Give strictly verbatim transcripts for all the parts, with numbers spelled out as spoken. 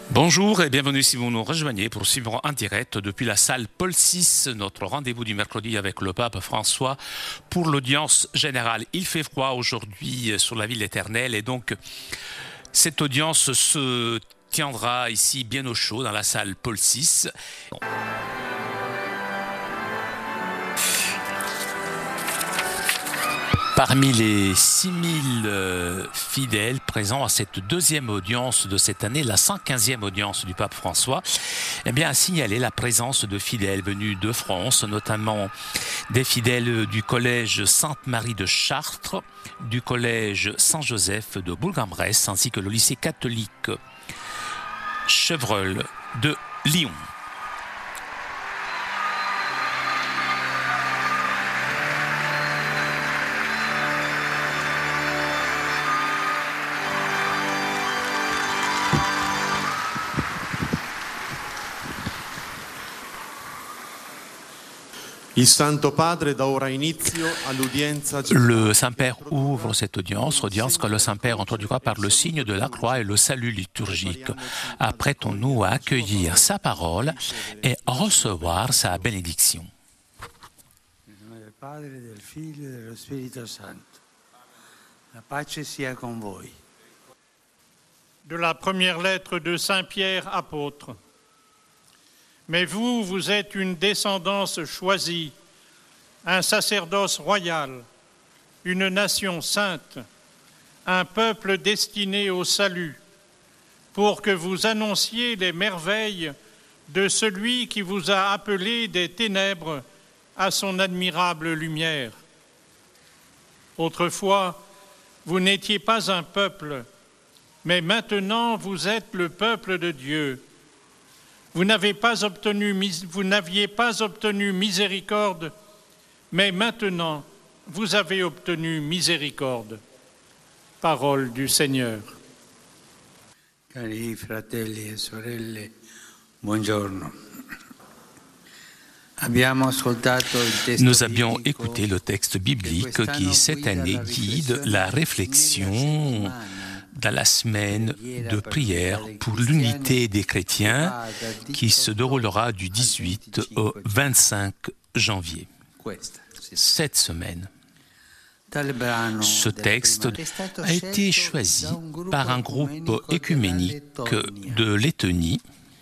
Bonjour et bienvenue si vous nous rejoignez pour suivre en direct depuis la salle Paul six, notre rendez-vous du mercredi avec le pape François pour l'audience générale. Il fait froid aujourd'hui sur la ville éternelle et donc cette audience se tiendra ici bien au chaud dans la salle Paul six. Parmi les six mille euh, fidèles présents à cette deuxième audience de cette année, la cent quinzième audience du pape François, eh bien, a signalé la présence de fidèles venus de France, notamment des fidèles du collège Sainte-Marie de Chartres, du collège Saint-Joseph de Bourg-en-Bresse, ainsi que le lycée catholique Chevreul de Lyon. Le Saint-Père ouvre cette audience, audience que le Saint-Père introduira par le signe de la croix et le salut liturgique. Apprêtons-nous à accueillir sa parole et recevoir sa bénédiction. Del Padre, del Figlio e dello Spirito Santo. La pace sia con voi. De la première lettre de Saint Pierre, apôtre. Mais vous, vous êtes une descendance choisie, un sacerdoce royal, une nation sainte, un peuple destiné au salut, pour que vous annonciez les merveilles de celui qui vous a appelé des ténèbres à son admirable lumière. Autrefois, vous n'étiez pas un peuple, mais maintenant vous êtes le peuple de Dieu. Vous n'avez pas obtenu, vous n'aviez pas obtenu miséricorde, mais maintenant vous avez obtenu miséricorde. Parole du Seigneur. Cari fratelli e sorelle, buongiorno. Nous avions écouté le texte biblique qui, cette année, guide la réflexion dans la semaine de prière pour l'unité des chrétiens qui se déroulera du dix-huit au vingt-cinq janvier. Cette semaine. Ce texte a été choisi par un groupe œcuménique de Lettonie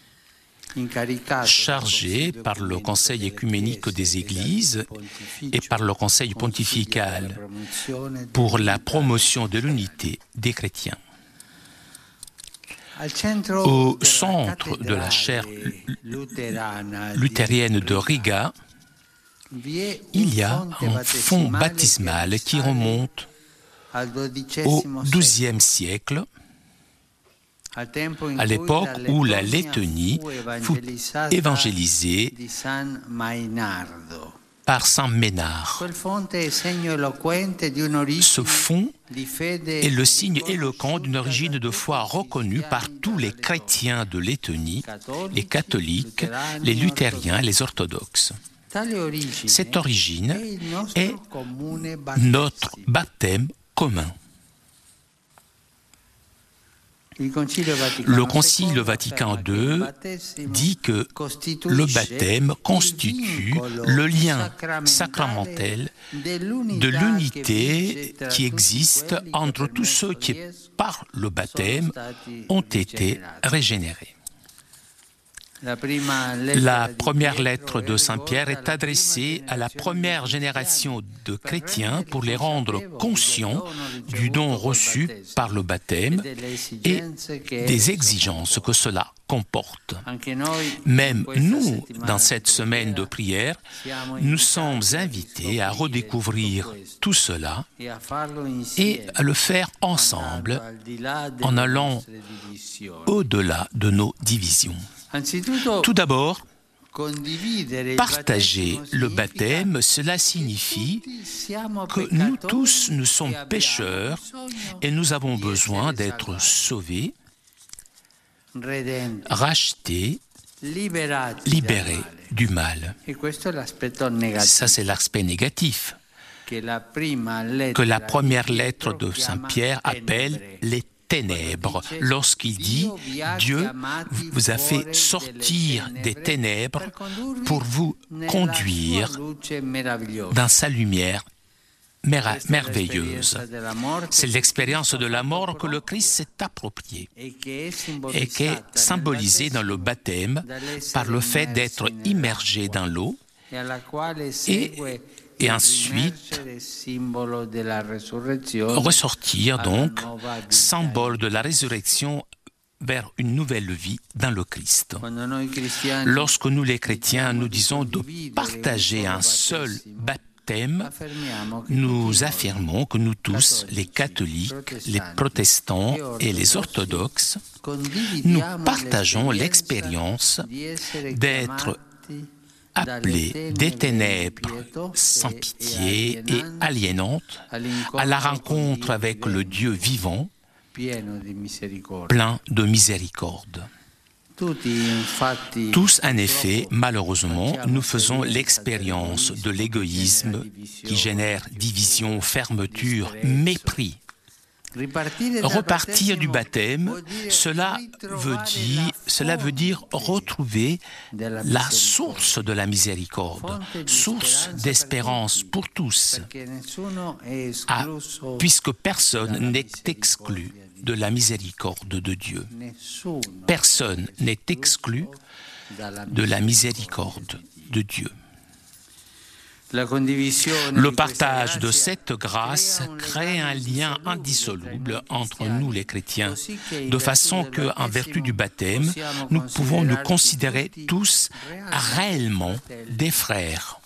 chargé par le Conseil œcuménique des Églises et par le Conseil pontifical pour la promotion de l'unité des chrétiens. Au centre de la chaire luthérienne de Riga, il y a un fond baptismal qui remonte au douzième siècle, à l'époque où la Lettonie fut évangélisée par Saint Ménard. Ce fond est le signe éloquent d'une origine de foi reconnue par tous les chrétiens de Lettonie, les catholiques, les luthériens et les orthodoxes. Cette origine est notre baptême commun. Le Concile Vatican deux dit que le baptême constitue le lien sacramentel de l'unité qui existe entre tous ceux qui, par le baptême, ont été régénérés. La première lettre de Saint Pierre est adressée à la première génération de chrétiens pour les rendre conscients du don reçu par le baptême et des exigences que cela comporte. Même nous, dans cette semaine de prière, nous sommes invités à redécouvrir tout cela et à le faire ensemble en allant au-delà de nos divisions. Tout d'abord, partager le baptême, cela signifie que nous tous, nous sommes pécheurs et nous avons besoin d'être sauvés, rachetés, libérés du mal. Ça, c'est l'aspect négatif que la première lettre de Saint Pierre appelle les ténèbres lorsqu'il dit « Dieu vous a fait sortir des ténèbres pour vous conduire dans sa lumière merveilleuse. » C'est l'expérience de la mort que le Christ s'est appropriée et qui est symbolisée dans le baptême par le fait d'être immergé dans l'eau et, et ensuite ressortir donc, symbole de la résurrection vers une nouvelle vie dans le Christ. Lorsque nous les chrétiens nous disons de partager un seul baptême, nous affirmons que nous tous, les catholiques, les protestants et les orthodoxes, nous partageons l'expérience d'être appelés des ténèbres sans pitié et aliénantes à la rencontre avec le Dieu vivant, plein de miséricorde. Tous, en effet, malheureusement, nous faisons l'expérience de l'égoïsme qui génère division, fermeture, mépris. Repartir du baptême, cela veut dire, cela veut dire retrouver la source de la miséricorde, source d'espérance pour tous, ah, puisque personne n'est exclu de la miséricorde de Dieu. Personne n'est exclu de la miséricorde de Dieu. Le partage de cette grâce crée un lien indissoluble entre nous les chrétiens, de façon qu'en vertu du baptême, nous pouvons nous considérer tous réellement des frères.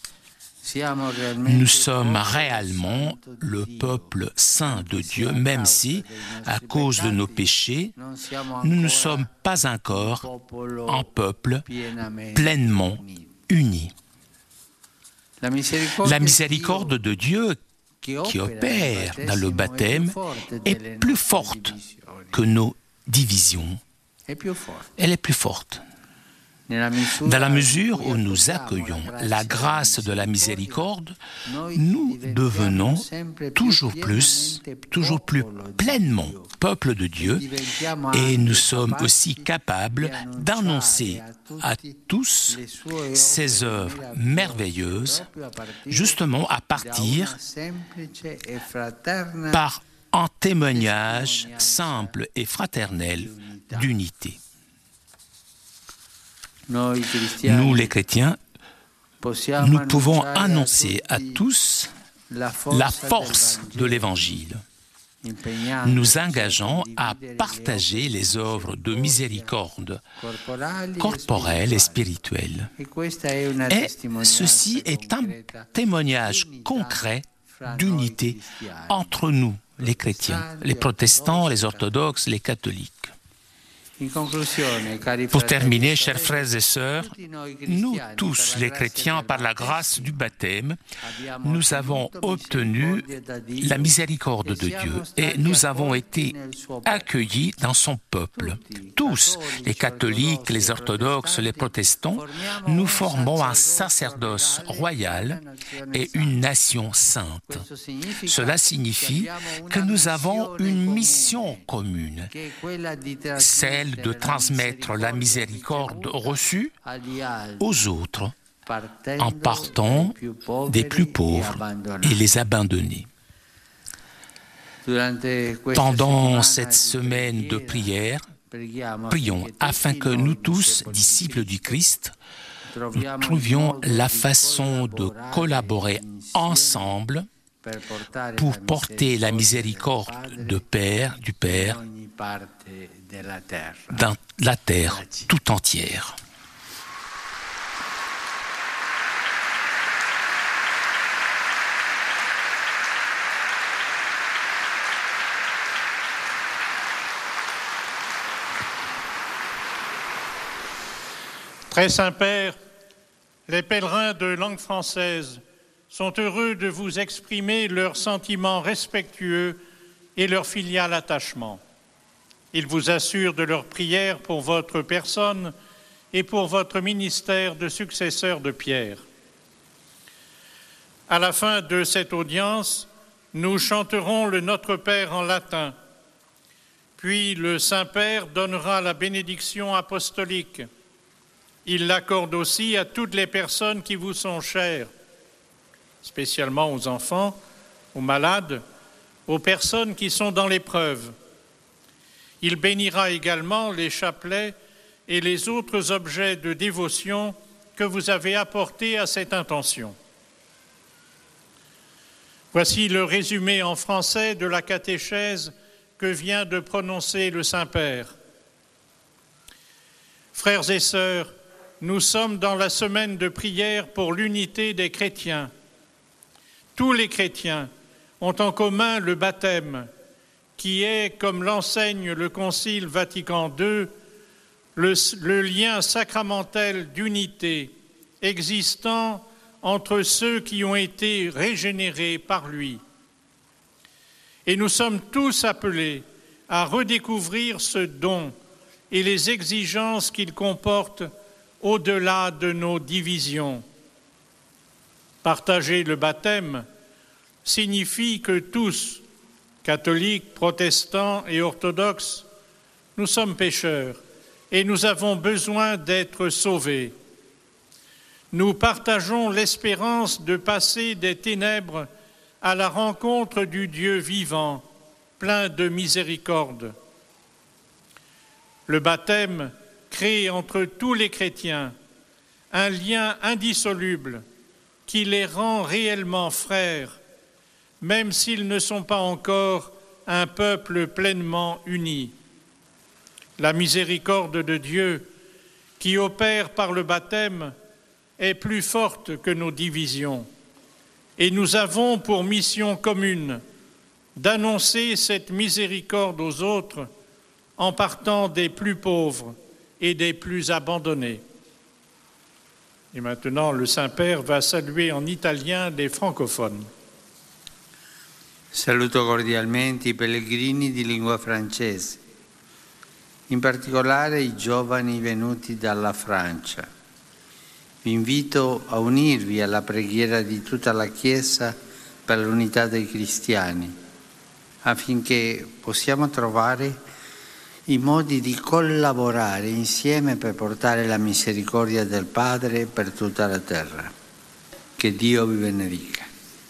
Nous sommes réellement le peuple saint de Dieu, même si, à cause de nos péchés, nous ne sommes pas encore un peuple pleinement uni. La miséricorde de Dieu qui opère dans le baptême est plus forte que nos divisions. Elle est plus forte. Dans la mesure où nous accueillons la grâce de la miséricorde, nous devenons toujours plus, toujours plus pleinement peuple de Dieu et nous sommes aussi capables d'annoncer à tous ses œuvres merveilleuses, justement à partir par un témoignage simple et fraternel d'unité. Nous, les chrétiens, nous pouvons annoncer à tous la force de l'Évangile, nous engageant à partager les œuvres de miséricorde corporelle et spirituelle. Et ceci est un témoignage concret d'unité entre nous, les chrétiens, les protestants, les orthodoxes, les catholiques. Pour terminer, chers frères et sœurs, nous tous les chrétiens, par la grâce du baptême, nous avons obtenu la miséricorde de Dieu et nous avons été accueillis dans son peuple. Tous, les catholiques, les orthodoxes, les protestants, nous formons un sacerdoce royal et une nation sainte. Cela signifie que nous avons une mission commune, celle de transmettre la miséricorde reçue aux autres en partant des plus pauvres et les abandonnés. Pendant cette semaine de prière, prions afin que nous tous, disciples du Christ, nous trouvions la façon de collaborer ensemble pour porter la miséricorde de Père, du Père dans la terre tout entière. Très Saint-Père, les pèlerins de langue française sont heureux de vous exprimer leurs sentiments respectueux et leur filial attachement. Ils vous assurent de leur prière pour votre personne et pour votre ministère de successeur de Pierre. À la fin de cette audience, nous chanterons le Notre Père en latin. Puis le Saint-Père donnera la bénédiction apostolique. Il l'accorde aussi à toutes les personnes qui vous sont chères, spécialement aux enfants, aux malades, aux personnes qui sont dans l'épreuve. Il bénira également les chapelets et les autres objets de dévotion que vous avez apportés à cette intention. Voici le résumé en français de la catéchèse que vient de prononcer le Saint-Père. Frères et sœurs, nous sommes dans la semaine de prière pour l'unité des chrétiens. Tous les chrétiens ont en commun le baptême, qui est, comme l'enseigne le Concile Vatican deux, le, le lien sacramentel d'unité existant entre ceux qui ont été régénérés par lui. Et nous sommes tous appelés à redécouvrir ce don et les exigences qu'il comporte au-delà de nos divisions. Partager le baptême signifie que tous, catholiques, protestants et orthodoxes, nous sommes pécheurs et nous avons besoin d'être sauvés. Nous partageons l'espérance de passer des ténèbres à la rencontre du Dieu vivant, plein de miséricorde. Le baptême crée entre tous les chrétiens un lien indissoluble qui les rend réellement frères, même s'ils ne sont pas encore un peuple pleinement uni. La miséricorde de Dieu, qui opère par le baptême, est plus forte que nos divisions. Et nous avons pour mission commune d'annoncer cette miséricorde aux autres en partant des plus pauvres et des plus abandonnés. Et maintenant, le Saint-Père va saluer en italien les francophones. Saluto cordialmente i pellegrini di lingua francese, in particolare i giovani venuti dalla Francia. Vi invito a unirvi alla preghiera di tutta la Chiesa per l'unità dei cristiani, affinché possiamo trovare i modi di collaborare insieme per portare la misericordia del Padre per tutta la terra. Che Dio vi benedica.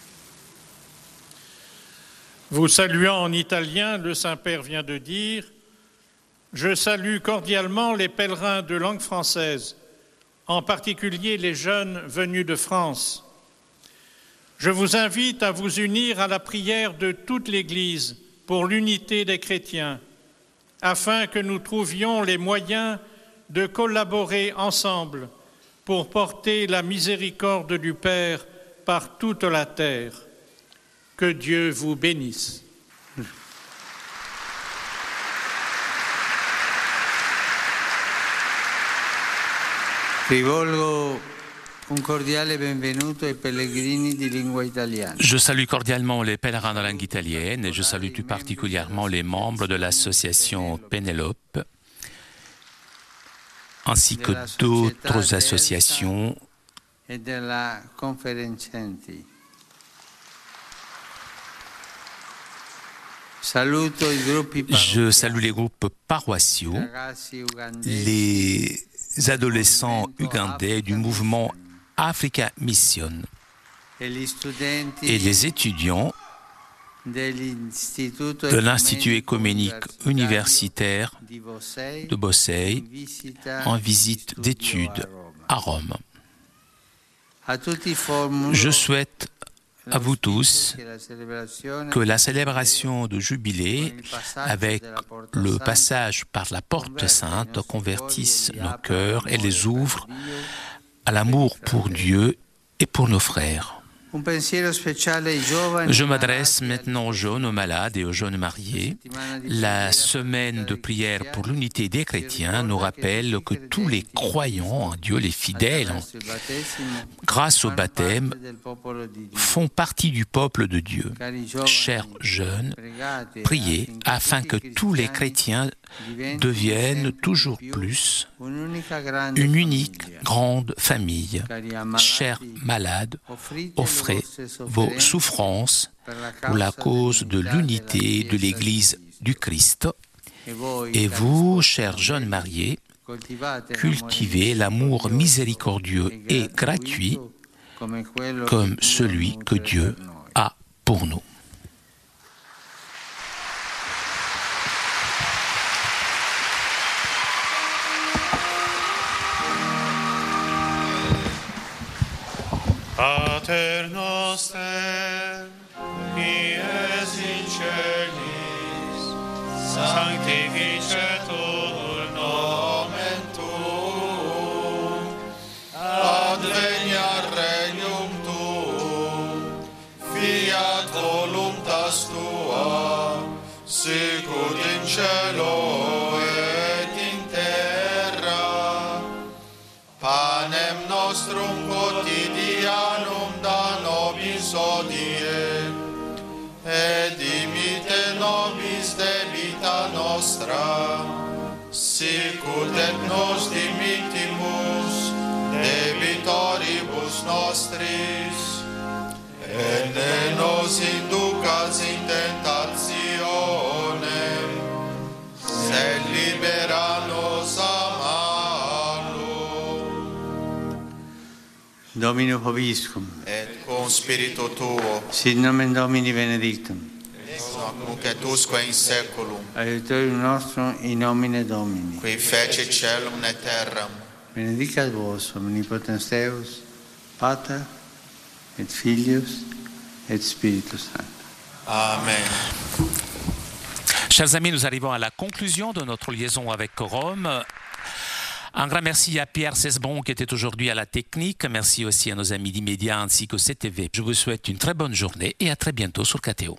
Vous saluant en italien, le Saint-Père vient de dire « Je salue cordialement les pèlerins de langue française, en particulier les jeunes venus de France. Je vous invite à vous unir à la prière de toute l'Église pour l'unité des chrétiens, afin que nous trouvions les moyens de collaborer ensemble pour porter la miséricorde du Père par toute la terre. Que Dieu vous bénisse. Rivolgo un cordiale benvenuto ai pellegrini di lingua italiana. Je salue cordialement les pèlerins de langue italienne et je salue tout particulièrement les membres de l'association Pénélope ainsi que d'autres associations et de la Conferencenti. Je salue les groupes paroissiaux, les adolescents ougandais du mouvement Africa Mission et les étudiants de l'Institut écuménique universitaire de Bossey en visite d'études à Rome. Je souhaite à vous tous que la célébration de jubilé avec le passage par la porte sainte convertisse nos cœurs et les ouvre à l'amour pour Dieu et pour nos frères. Je m'adresse maintenant aux jeunes, aux malades et aux jeunes mariés. La semaine de prière pour l'unité des chrétiens nous rappelle que tous les croyants en Dieu, les fidèles, grâce au baptême, font partie du peuple de Dieu. Chers jeunes, priez afin que tous les chrétiens deviennent toujours plus une unique grande famille. Chers malades, offrez vos souffrances pour la cause de l'unité de l'Église du Christ Et vous, chers jeunes mariés, cultivez l'amour miséricordieux et gratuit comme celui que Dieu a pour nous. Pater noster, qui es in celis, sanctificetur nomen tuum, adveniat regnum tuum, fiat voluntas tua, sicut in cielo et in terra. Panem nostrum quotidianum da nobis hodie, et dimite nobis debita nostra, sicut et nos dimittimus debitoribus nostris, et ne nos inducas in tentationem, sed libera nos a malo. Domino Vobiscum, Et cum spiritu tuo, sit nomen Domini benedictum, ex hoc nunc et usque in saeculum, aiutorium nostrum in nomine Domini. qui fece celum et terram, Benedicat vos omnipotens Deus, Pater et Filius et Spiritus Sanctus. Amen. Chers amis, nous arrivons à la conclusion de notre liaison avec Rome. Un grand merci à Pierre Cesbron qui était aujourd'hui à la technique. Merci aussi à nos amis d'Immédiat ainsi qu'au C T V. Je vous souhaite une très bonne journée et à très bientôt sur K T O.